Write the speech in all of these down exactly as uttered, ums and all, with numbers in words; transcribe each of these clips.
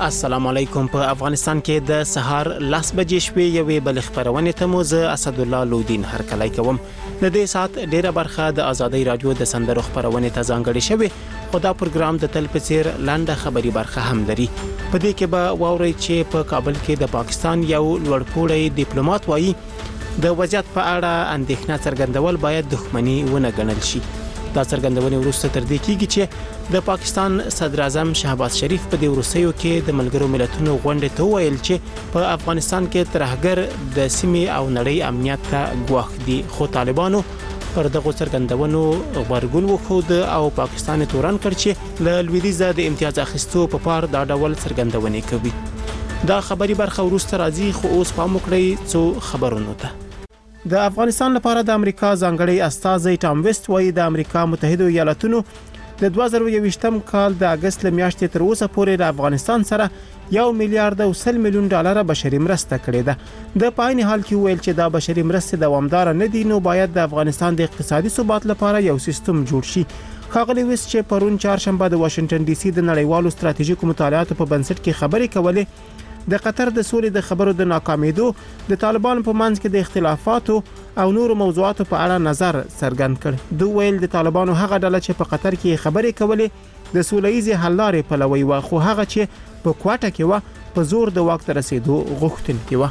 السلام علیکم. په افغانستان کې د سهار لاس بجې شوې یوې بل خبرونه ته مو زه اسد الله لودین هر کله کوم. د دې سات ډیره برخه د ازادي رادیو د سندرو خبرونه ته ځانګړې شوې. خو دا پروګرام د تل په څیر لاندې خبري برخه هم لري. په دې کې به واوري چې په کابل کې د پاکستان یو لوړپوړی ډیپلوماټ وایي د وضعیت په اړه اندېښنه څرګندول باید دښمنی ونه ګڼل شي. دا څرګندونه وروسته تر دې کېږي چې د پاکستان صدر اعظم شهباز شریف په دې وروستیو کې د ملګرو ملتونو غونډې ته ویل چې په افغانستان کې ترهګر د سیمې او نړۍ امنیت ته ګواښ دي. خو طالبانو پر دغه څرګندونو غبرګون وښود او پاکستان تورن کړ چې له لویدیځه د امتیاز اخیستو په پار دا ډول څرګندونې کوي. دا خبري برخه وروسته راځي، خو اوس پام وکړئ څو خبرونو ته. د افغانستان لپاره د امریکا ځانګړی استازی ټام ویسټ وایي د امریکا متحده ایالاتونو د دوه زره یوویشتم کال د اگست میاشتې تر اوسه پورې د افغانستان سره یو میلیارډ او سل میلیون ډالر بشري مرسته کړې ده. د پاین حال کې ویل چې دا بشري مرسته دوامدار نه دي، نو باید د افغانستان د اقتصادي ثبات لپاره یو سیستم جوړ شي. ښاغلی ویسټ چې پرون چهارشنبه د واشنگټن ډي سي د نړیوالو ستراتیژیکو مطالعاتو په بنسټ کې خبرې کولې، د قطر د سولې د خبرو د ناکامیدو، د طالبانو په منځ کې د اختلافاتو او نورو موضوعاتو په اړه نظر څرګند کړ. دوی ویل د طالبانو هغه ډله چې په قطر کې خبرې کولې د سوله‌ییزې حل لارې پلوي و، خو هغه چې په کوټه کې و په زور د واک ته رسیدو غوښتونکي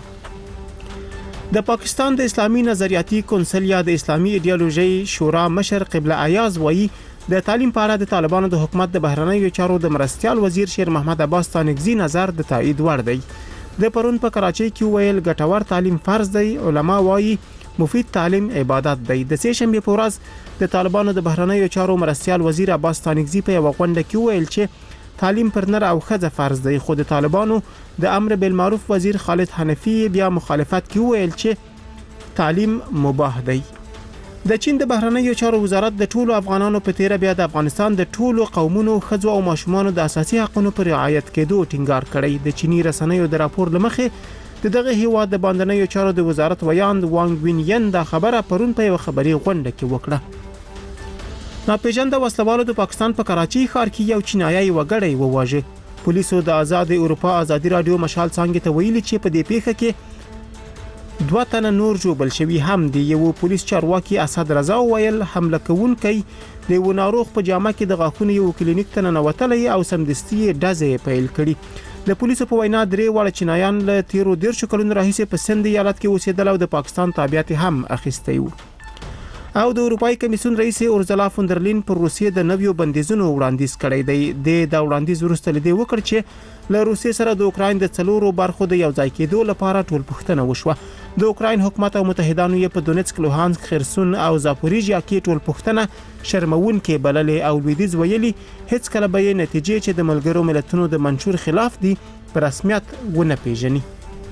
و. د پاکستان د اسلامي نظریاتي کونسل یا د اسلامي ایدئولوژي شورا مشر قبله ایاز وایي د تعلیم په اړه د طالبانو د حکومت د بهرنیو چارو د مرستيال وزیر شیر محمد عباس تانکزی نظر د تایید وړ دی. د پرون په کراچۍ کې ویل ګټور تعلیم فرض دی. علما وایي مفید تعلیم عبادت دی. د سه شنبه په ورځ د طالبانو د بهرنیو چارو مرستيال وزیر عباس تانکزی په یو غونډه کې ویل چې تعلیم پر نر او ښځه فرض دی، خو د طالبانو د امر بالمعروف وزیر خالد حنفی بیا مخالفت کې ویل چې تعلیم مباح دی. د چین د بهرنیو چارو وزارت د ټولو افغانانو په تیره بیا د افغانستان د ټولو قومونو، ښځو او ماشومانو د اساسي حقوقو پر رعایت کېدو ټینګار کړی. د چینی رسنیو د راپور لمخې د دغه هیواد د باندنیو چارو د وزارت ویاند وانګ وینین دا خبره پرون په یو خبري غونډه کې وکړه. ناپېژانده وسلوالو د پاکستان په کراچۍ ښار کې یو چینایي وګړی وواژه. پولیسو د آزاد اروپا ازادي رادیو مشال څنګه ته ویلي چې په دې پیښه کې دوه تنه نور جوړ شوي هم دي. یو پولیس چارواکي اسد رضا ویل حمله کوونکی د یو ناروغ په جامه کې د غاښونو یو کلینیک ته ننوتلی او سمدستي ډزې پیل کړي. د پولیسو په وینا درې واړه چینایان له تیرو دیرشو کلونو راهیسې په سند ایالت کې اوسېدل او د پاکستان تابعیت هم اخیستی وو. او د اروپای کمیسیون رئیس اورزلا فوندرلین پر روسیې د نویو بندیزونو وړاندیز کړی دی. د وړاندیز وروسته لیدي وکړ چې له روسیې سره د اوکراین د څلورو برخو د یو ځای کېدو لپاره ټول پوښتنه وشوه. د اوکراین حکومت او متحدانو یې په دونیتسک، لوهانسک، خرسون او زاپوریژیا کې ټول پوښتنه شرمونکې بللې او لویدیځ ویلي هیڅ کله به یې نتیجې چې د ملګرو ملتونو د منشور خلاف دي په رسمیت ونه پیژني.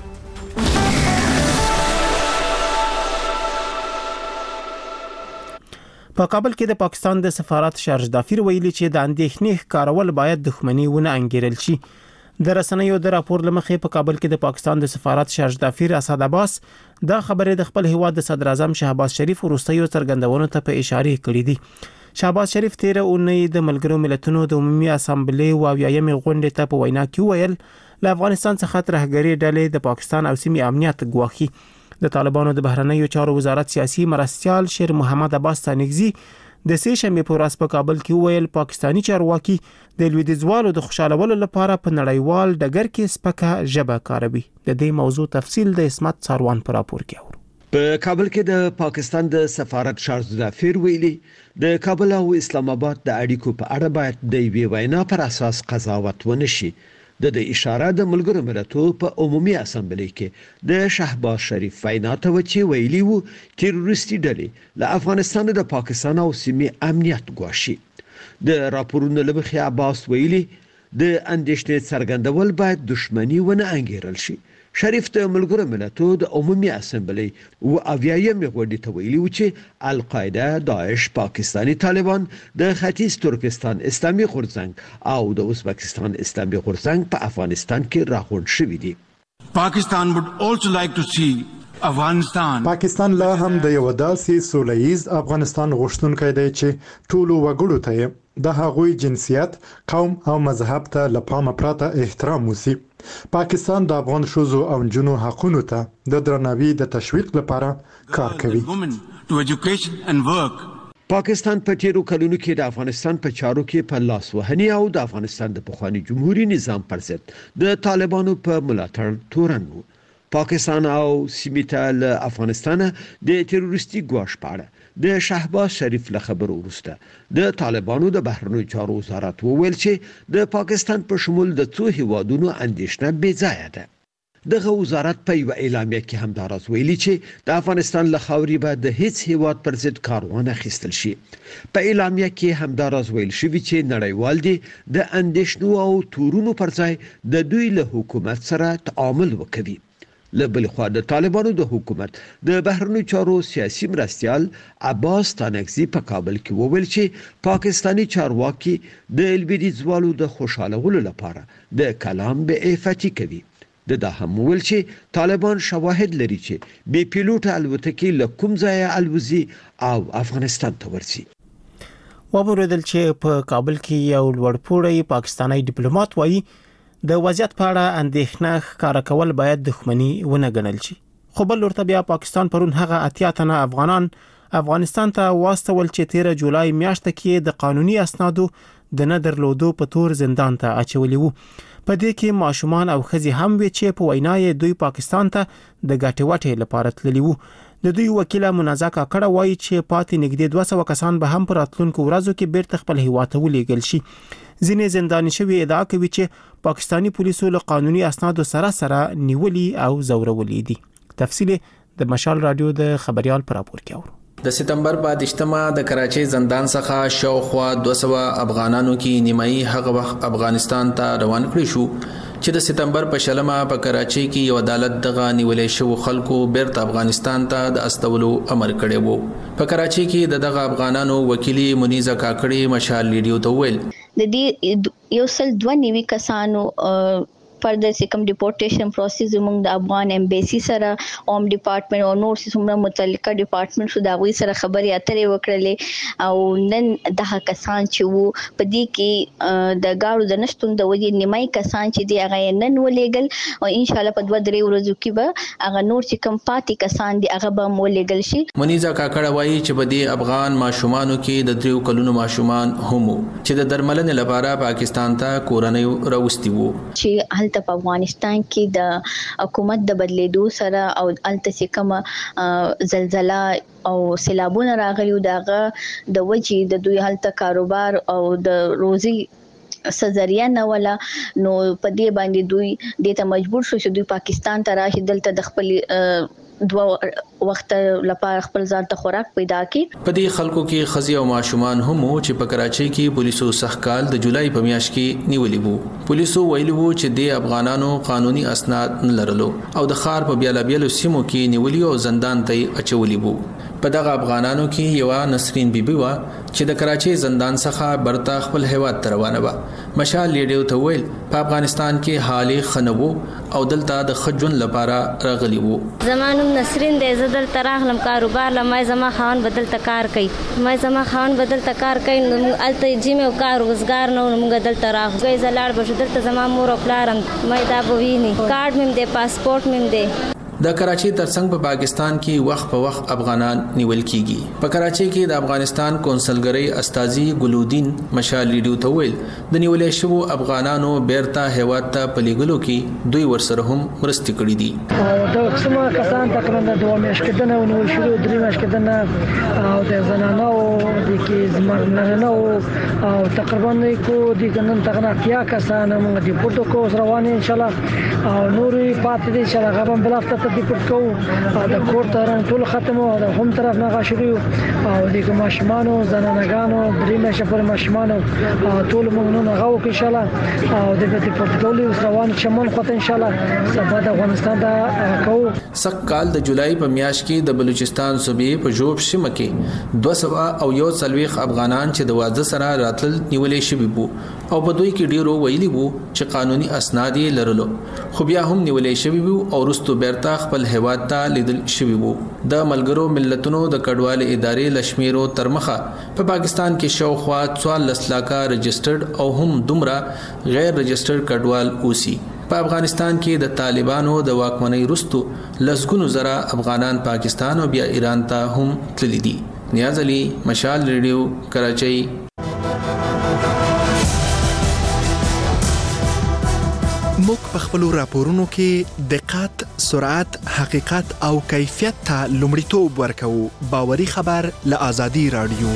په کابل کې د پاکستان د سفارت شارج دافیر ویلي چې د اندېښنې ښکارول باید دښمنی ونه انګیرل شي. د رسنیو د راپور لمخې په کابل کې د پاکستان د سفارت شارج دافیر اسد عباس دا خبره د خپل هیواد د صدر اعظم شهباز شریف وروستیو څرګندونو ته په اشاره کړې دي. شهباز شریف تیر اونۍ د ملګرو ملتونو د عمومي اسامبلې او اویایمې غونډې ته په وینا کې ویل له افغانستان څخه ترهګري ډلې د پاکستان او سیمې امنیت ګواښي. د طالبانو د بهرنیو چارو وزارت سیاسي مرستيال شیر محمد عباس تانکزی د سه شنبه په ورځ په کابل کې ویل پاکستانی چارواکي د لویدیځوالو د خوشالولو لپاره په نړیوال ډګر کې سپکه ژبه کاروي. د دې موضوع تفصیل د اسمت ساروان پر راپور کې اورو. په کابل کې د پاکستان د سفارت شارج دافیر ویلي د کابل او اسلام آباد د اړیکو په اړه باید د وی وینا پر اساس قضاوت ونشي. د د اشاره د ملګرو ملتونو په عمومي اسامبلې کې د شهباز شریف وینا ته وچی ویلي وو تروریستي ډلې له افغانستان د پاکستان او سیمې امنیت ګواښي. د راپورونو لمخې عباس ویلي د اندېښنې څرګندول باید دښمنی ونه انګیرل شي. شریف د ملګرو ملتونو د عمومي اسامبلې او اویایم غونډې ته ویلي و چې القاعده، داعش، پاکستانی طالبان د ختیځ ترکستان اسلامي غورځنګ او د ازبکستان اسلامي غورځنګ په افغانستان کې راغونډ شوي دي. پاکستان would also like to see افغانستان پاکستان لا هم د یو داسې سولهییز افغانستان غوښتونکی دی چې ټولو وګړو ته د هغوی جنسیت، قوم او مذهب ته له پامه پرته احترام وسی. پاکستان د افغان ښځو او نجونو حقونو ته د درناوي د تشویق لپاره کار کوي. پاکستان په تیرو کلونو کې د افغانستان په چارو کې په لاس وهنی او د افغانستان د پخوانی جمهوریت نظام پر ضد د طالبانو په ملاتړ تورن وو. پاکستان او سیمې ته له افغانستانه د تروریستي ګواښ په اړه د شهباز شریف له خبرو وروسته د طالبانو د بهرنیو چارو وزارت وویل چې د پاکستان په شمول د څو هیوادونو اندېښنه بې ځایه ده. دغه وزارت په یو اعلامیه کې هم دا راز ویلي چې د افغانستان له خاورې به د هیڅ هیواد پر ضد کار ونه اخیستل شي. په اعلامیه کې هم دا راز ویل شوی چې نړیوال دي د اندېښنو او تورونو پر ځای د دوی له حکومت سره تعامل وکړي. له بل خوا د طالبانو د حکومت د بهرنیو چارو سیاسي مرستیال عباس تانکزي په کابل کې وویل چې پاکستانی چارواکي د البدیزوالو د خوشالولو لپاره د کلام به عفتی کوي. د دا هم ویل چې طالبان شواهد لري چې بې پیلوټ الوتکې له کوم ځای الوزي او افغانستان ته ورسي. وبوردل چې په کابل کې یو لوړپوړی پاکستانی ډیپلوماټ وایي د وضعیت په اړه اندېښنه ښکاره کول باید دښمنی ونه ګڼل شي. خو بل ورته بیا پاکستان پرون هغه اتیا تنه افغانان افغانستان ته واستول چې تیره جولای میاشت کې د قانوني اسنادو د نه درلودو په تور زندان ته اچولي وو. په دې کې ماشومان او ښځې هم وي چې په وینا یې دوی پاکستان ته د ګټې وټې لپاره تللي وو. د دوی وکیل منازع کاکړه وایي چې پاتې نږدې دوه سوه کسان به هم په راتلونکو ورځو کې بیرته خپل هیواد ته ولېږل شي. ځینې زنداني شوي ادعا کوي چې پاکستانی پولیسو له قانوني اسنادو سره سره نیولي او زورولي دي. تفصیل د مشال رادیو د خبريال پر راپور کې اورو. د سپتمبر په دشتمه د کراچۍ زندان څخه شاوخوا دوه سوه افغانانو کې نیمایي هغه وخت افغانستان ته روان کړی شو چې د سپتمبر په شلمه په کراچۍ کې یو عدالت دغه نیولې شو خلکو بیرته افغانستان ته د استولو امر کړی وو. په کراچۍ کې د دغه افغانانو وکیلی منیزه کاکړي مشال ریډیو ته ویل د دې یو سل دوه نیوي کسانو further سیکم ډیپورټیشن پروسس زموږ د افغان ایمبیسی سره اوم ډپارټمنټ او نور څومره متعلقه ډپارټمنټ شو دا غوي سره خبرې اترې وکړلې او نن دغه کسان چې وو په دې کې د گاړو د نشټون د وجې نیمای کسان چې دی هغه نن ولېګل او ان شاء الله په دوه درې ورځو کې به هغه نور چې کم پاتې کسان دی هغه به ولېګل شي. منیزه کاکړه وایي چې په دې افغان ماشومانو کې د دریو کلونو ماشومان هم چې د درملنې لپاره پاکستان ته کورنۍ راوستي وو چې ته په افغانستان کې د حکومت د بدلیدو سره او الته چې کوم زلزلہ او سیلابونه راغلي دغه د وجې د دوی هلته کاروبار او د روزي سزریه نه ولا نو په دې باندې دوی د ته مجبور شو چې دوی پاکستان ته راشي دلته د خپل دوه وخت لپاره خپل ځان ته خوراک پیدا کړي. په دې خلکو کې خزي او ماشومان هم چې په کراچۍ کې پولیسو سخکال د جولای په میاشت کې نیولې وو. پولیسو ویلي وو چې د افغانانو قانوني اسناد نه لرلو او د خار په بیل بیل سیمو کې نیولې او زندان ته اچولې وو. په دغه افغانانو کې یو نسرین بیبي وا چې د کراچۍ زندان څخه برتا خپل هیواد ته روانه و. مشال لیډیو ته ویل په افغانستان کې حالي خنوو او دلته د خجون لپاره راغلی وو. زمانو نسرین د زدل تراغلم کاروبار لمای زما خان بدل تکار کوي مای زما خان بدل تکار کوي نو الته جیم او کار روزګار نو موږ دل تراغ گئی زلاړ بشو دلته زما مور او پلارم مای دا بوینی کارت مم دې پاسپورت مم دې. د کراچۍ ترڅنګ په پاکستان کې وخت په وخت افغانان نیول کیږي. په کراچۍ کې د افغانستان کونسلګری استاذي ګلودین مشال لیډیو ته ویل د نیولې شوو افغانانو بیرته هیواد ته پلیګلو کې دوی ورسره هم مرستې کړې دي. د قسمه کسان تقریبا د دوه میاشتې کېدنه او نیول شوو درې میاشتې کېدنه او د زنانو د کې زمرنانو او تقریبا کو د ګنن تغنا اتیا کسان موږ د پورتو کو روانه ان شاء الله او نورې پاتې دي چې هغه هم بل هفته د پټ کو د کور تران ټول ختمو او د هم طرف نه غاشري او د ماشمانو زنانګانو درې مشه پر ماشمانو ټول موږ نه غو کې ان شاء الله او د دې پورتګالي روان شمن خو ان شاء الله سبا د افغانستان دا کو. سق کال د جولای په میاشت کې د بلوچستان صوبې په جوب سیمه کې دوه سوه او یو څلوېښت افغانان چې د واده سره راتل نیولې شوي وو او په دوی کې ډیرو ویلي وو چې قانوني اسناد یې لرلو خو بیا هم نیولې شوي وو او وروسته بیرته خپل هیواد ته لیدل شوی وو. د ملګرو ملتونو د کډوال ادارې لشمیرو ترمخه په پاکستان کې شاوخوا څوارلس لکه رجسټرډ او هم دومره غیر رجسټرډ کډوال اوسي. په افغانستان کې د طالبانو د واکمنۍ وروسته لسګونو زره افغانان پاکستان او بیا ایران ته هم تللي دي. نیاز علي، مشال ریډیو، کراچۍ. موږ په خپل راپورونو کې دقت، سرعت، حقیقت او کیفیت ته لومړیتوب ورکوو. باوري خبر له آزادي رادیو.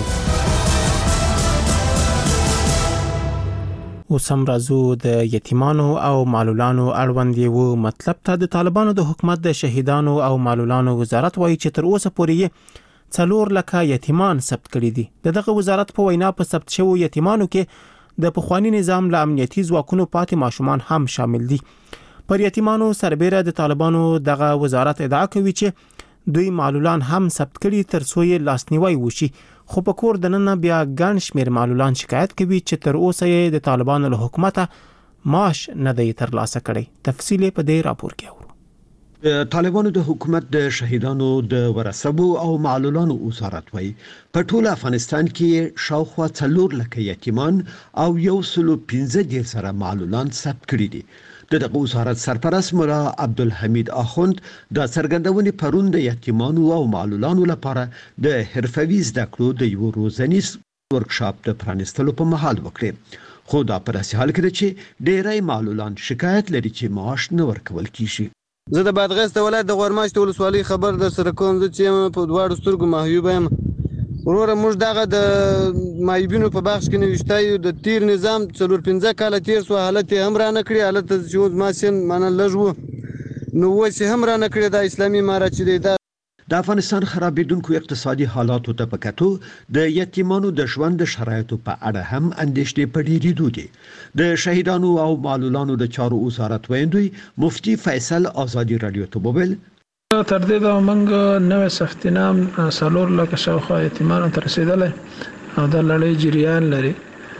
اوس هم راځو د یتیمانو او معلولانو اړوند یو مطلب ته. د طالبانو د حکومت د شهیدانو او معلولانو وزارت وایي چې تر اوسه پورې څلور لکه یتیمان ثبت کړي دي. دغه وزارت په وینا په ثبت شوو یتیمانو کې د پخوانی نظام له امنیتي ځواکونو پاتې ماشومان هم شامل دي. پر یتیمانو سربېره د طالبانو دغه وزارت ادعا کوي چې دوی معلولان هم ثبت کړي تر څو یې لاسنیوي وشي. خو په کور دننه بیا ګڼ شمېر معلولان شکایت کوي چې تر اوسه یې د طالبانو له حکومته معاش نه دی ترلاسه کړی. تفصیل په دې راپور کې اورو. د طالبانو د حکومت د شهیدانو د ورثبو او معلولانو وزارت وایي په ټول افغانستان کې شاوخوا څلور لکه یتیمان او یو سلو پنځه دېرش سره معلولان ثبت کړي دي. د دغه وزارت سرپرست مولا عبدالحمید اخوند د څرګندونې پرون د یتیمانو او معلولانو لپاره د حرفوي زده کړو د یو روزنیز ورکشاپ د پرانستلو په مهال وکړي. خو دا په داسې حال کې چې ډېری معلولان شکایت لري چې معاش نه ورکول کیږي. زه د بادغیس د ولایت د غورماشت ولسوالۍ خبر در سره کوم. زه چې په دواړو سترګو محیوب یم. وروره موږ دغه د مایبینو په بخش کې نوشتای د تیر نظام څلور پنځه کاله تیر سو، حالت هم را نه کړی. حالت چې ما سین معنا لږ وو نو وایي هم را نه کړی. د اسلامي امارات چې دی د افغانستان خرابېدونکو اقتصادي حالاتو ته په کتو د یتیمانو د ژوند شرایطو په اړه هم اندېښنې په ډېرېدو دي. د شهیدانو او معلولانو د چارو وزارت ویاندوی مفتي فیصل آزادي رادیو ته وویل تر دې دا موږ نوې سفتینام څلور لکه شاوخوا یتیمانو ته رسېدلی او دا لړۍ جریان لري.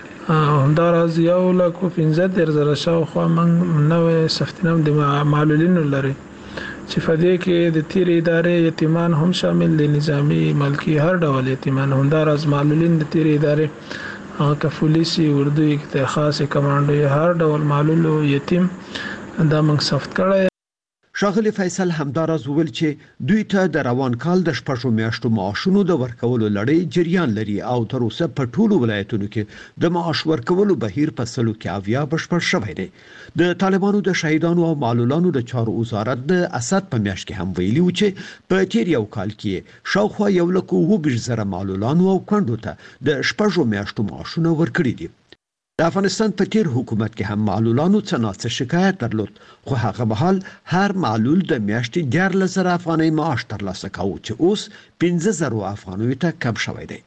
همداراز یو لک پنځه دېرش زره شاوخوا موږ نوې سفتینام د معلولینو لري چې په دې کې د تیر ادارې یتیمان هم شامل دي، نظامی، ملکی، هر ډول یتیمان. همداراز معلولین د تیر ادارې هغه پولیسي، اردو، خاصه کمانډو، هر ډول معلول یتیم دا موږ ثبت کړی. ښاغلي فیصل همداراز وویل چې دوی ته د روان کال د شپږو میاشتو معاشونو د ورکولو لړۍ جریان لري او تر اوسه په ټولو ولایتونو کې د معاش ورکولو بهیر په سلو کې اویا بشپړ شوی دی. د طالبانو د شهیدانو او معلولانو د چارو وزارت د اسد په میاشت کې هم ویلي و چې په تیر یو کال کې شاوخوا یو لک اووه ویشت زره معلولانو او کونډو ته د شپږو میاشتو معاشونه ورکړي دي. د افغانستان په تیر حکومت کې هم معلولانو څه ناڅه شکایت درلود، خو هغه مهال هر معلول د میاشتې دیارلس زره افغانۍ معاش ترلاسه کاوه چې اوس پنځه زره افغانیو ته کم شوی دی.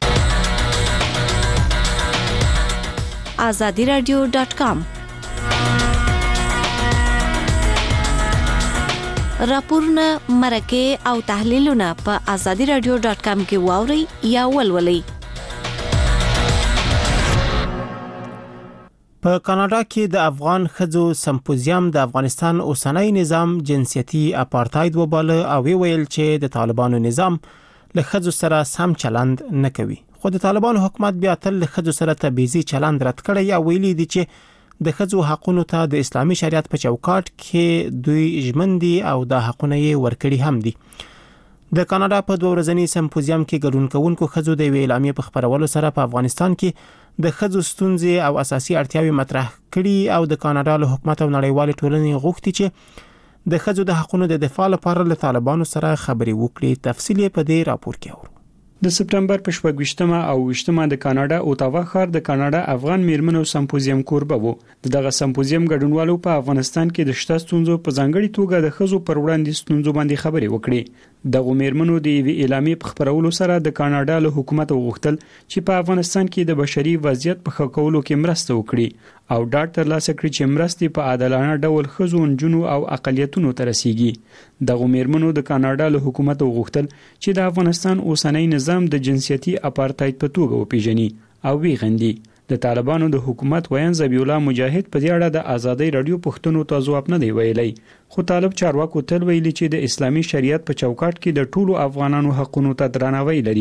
آزادي رادیو ډاټ کام راپورونه، مرکه او تحلیلونه په آزادي رادیو ډاټ کام کې واورئ یا ولولئ. په کاناډا کې د افغان ښځو سمپوزیم د افغانستان اوسنۍ نظام جنسیتي اپارټاید وباله او ویل چې د طالبانو نظام له ښځو سره سم چلند نه کوي. خو د طالبانو حکومت بیا تل له ښځو سره تبعیضي چلند رد کړی یا ویلي دي چې د ښځو حقونو ته د اسلامي شریعت په چوکاټ کې دوی ژمن دي او د حقونه یې ورکړي هم دي. د کاناډا په دوه ورځني سمپوزیم کې ګډون کوونکو ښځو د اعلامیې په خبرولو سره په افغانستان کې د ښځو ستونزې او اساسي اړتیاوې مطرح کړي او د کاناډا له حکومت او نړیوال ټولنې غوښتي چې د ښځو د حقونو د دفاع لپاره له طالبانو سره خبرې وکړي. تفصیل په دې راپور کې اورو. د سپټمبر په شپږمه او ویشتمه د کاناډا اوټاوا ښار د کاناډا افغان میرمنو سمپوزیم کوربه وو. دغه سمپوزیم ګډونوالو په افغانستان کې د شته ستونزو په ځانګړي توګه د ښځو پر وړاندې ستونزو باندې خبرې وکړي. دغه میرمنو د یوې اعلامیې په خبرولو سره د کاناډا له حکومت وغوښتل چې په افغانستان کې د بشري وضعیت په ښه کولو کې مرسته وکړي او ډاډ ترلاسه کړي چې مرستې په عادلانه ډول ښځو، نجونو او اقلیتونو ته رسیږي. دغه میرمنو د کاناډا له حکومت وغوښتل چې د افغانستان اوسنۍ نظام د جنسیتي اپارټاید په توګه وپیژني او ویغندي. د طالبانو د حکومت ویان ذبیح الله مجاهد په دې اړه د ازادي رادیو پښتنو ته ځواب نه دی ویلی، خو طالب چارواکو تل ویلي چې د اسلامي شریعت په چوکاټ کې د ټولو افغانانو حقونو ته درناوی لري.